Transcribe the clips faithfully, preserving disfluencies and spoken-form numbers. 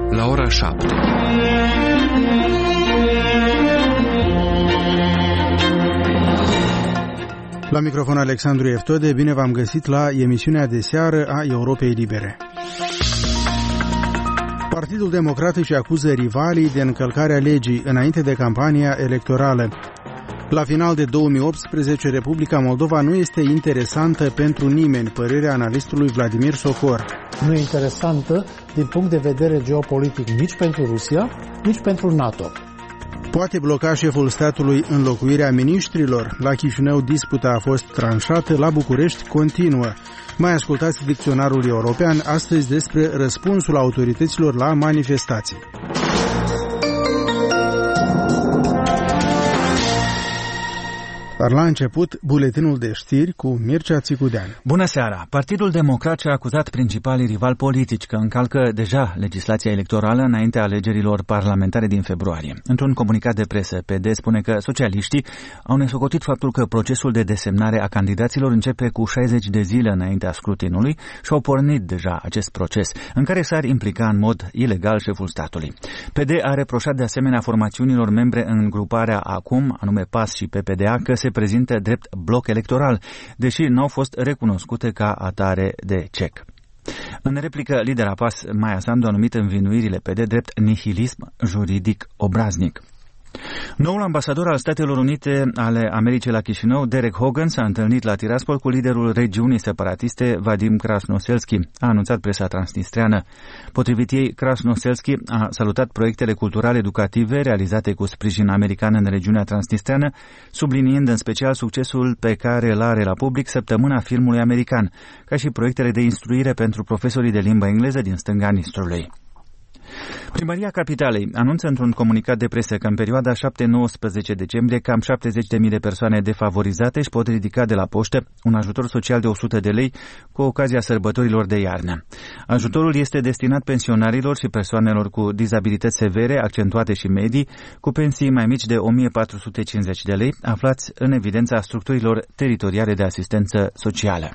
la ora șapte. La microfon Alexandru Eftode, bine v-am găsit la emisiunea de seară a Europei Libere. Partidul Democrat își acuză rivalii de încălcarea legii înainte de campania electorală. La final de două mii optsprezece, Republica Moldova nu este interesantă pentru nimeni, părerea analistului Vladimir Socor. Nu e interesantă din punct de vedere geopolitic nici pentru Rusia, nici pentru NATO. Poate bloca șeful statului înlocuirea miniștrilor? La Chișinău disputa a fost tranșată, la București continuă. Mai ascultați dicționarul european astăzi despre răspunsul autorităților la manifestații. Dar la început, buletinul de știri cu Mircea Țicudean. Bună seara! Partidul Democrat și-a acuzat principalii rivali politici că încalcă deja legislația electorală înaintea alegerilor parlamentare din februarie. Într-un comunicat de presă, P D spune că socialiștii au nesocotit faptul că procesul de desemnare a candidaților începe cu șaizeci de zile înaintea scrutinului și au pornit deja acest proces, în care s-ar implica în mod ilegal șeful statului. P D a reproșat de asemenea formațiunilor membre în gruparea acum, anume P A S și P P D A, că se prezintă drept bloc electoral, deși nu au fost recunoscute ca atare de C E C. În replică, lidera P A S, Maia Sandu, a numit învinuirile P D drept nihilism juridic obraznic. Noul ambasador al Statelor Unite ale Americii la Chișinău, Derek Hogan, s-a întâlnit la Tiraspol cu liderul regiunii separatiste, Vadim Krasnoselski, a anunțat presa transnistreană. Potrivit ei, Krasnoselski a salutat proiectele culturale educative realizate cu sprijin american în regiunea transnistreană, subliniind în special succesul pe care îl are la public Săptămâna Filmului American, ca și proiectele de instruire pentru profesorii de limbă engleză din stânga Nistrului. Primăria Capitalei anunță într-un comunicat de presă că în perioada șapte nouăsprezece decembrie cam șaptezeci de mii de persoane defavorizate își pot ridica de la poștă un ajutor social de o sută de lei cu ocazia sărbătorilor de iarnă. Ajutorul este destinat pensionarilor și persoanelor cu dizabilități severe, accentuate și medii, cu pensii mai mici de o mie patru sute cincizeci de lei, aflați în evidența structurilor teritoriale de asistență socială.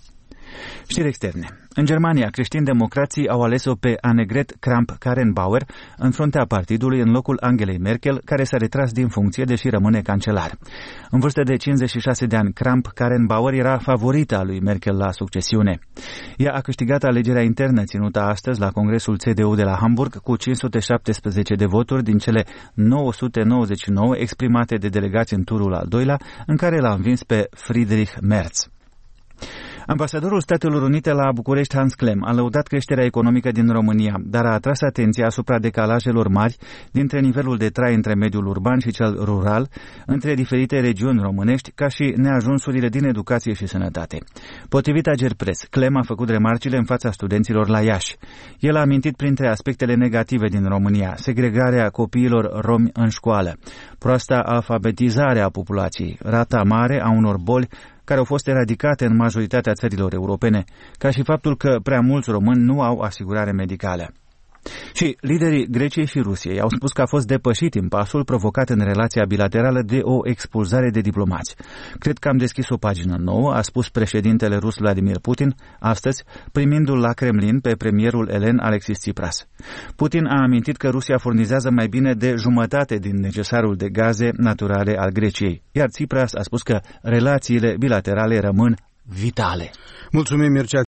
Știri externe. În Germania, creștini-democrații au ales-o pe Annegret Kramp-Karrenbauer în fruntea partidului în locul Angelei Merkel, care s-a retras din funcție, deși rămâne cancelar. În vârstă de cincizeci și șase de ani, Kramp-Karrenbauer era favorita lui Merkel la succesiune. Ea a câștigat alegerea internă ținută astăzi la Congresul C D U de la Hamburg cu cinci sute șaptesprezece de voturi din cele nouă sute nouăzeci și nouă exprimate de delegați în turul al doilea, în care l-a învins pe Friedrich Merz. Ambasadorul Statelor Unite la București, Hans Klem, a lăudat creșterea economică din România, dar a atras atenția asupra decalajelor mari dintre nivelul de trai între mediul urban și cel rural, între diferite regiuni românești, ca și neajunsurile din educație și sănătate. Potrivit Agerpres, Klem a făcut remarcile în fața studenților la Iași. El a amintit printre aspectele negative din România segregarea copiilor romi în școală, proasta alfabetizare a populației, rata mare a unor boli care au fost eradicate în majoritatea țărilor europene, ca și faptul că prea mulți români nu au asigurare medicală. Și liderii Greciei și Rusiei au spus că a fost depășit impasul provocat în relația bilaterală de o expulzare de diplomați. Cred că am deschis o pagină nouă, a spus președintele rus Vladimir Putin astăzi, primindu-l la Kremlin pe premierul elen Alexis Tsipras. Putin a amintit că Rusia furnizează mai bine de jumătate din necesarul de gaze naturale al Greciei, iar Tsipras a spus că relațiile bilaterale rămân vitale. Mulțumim, Mircea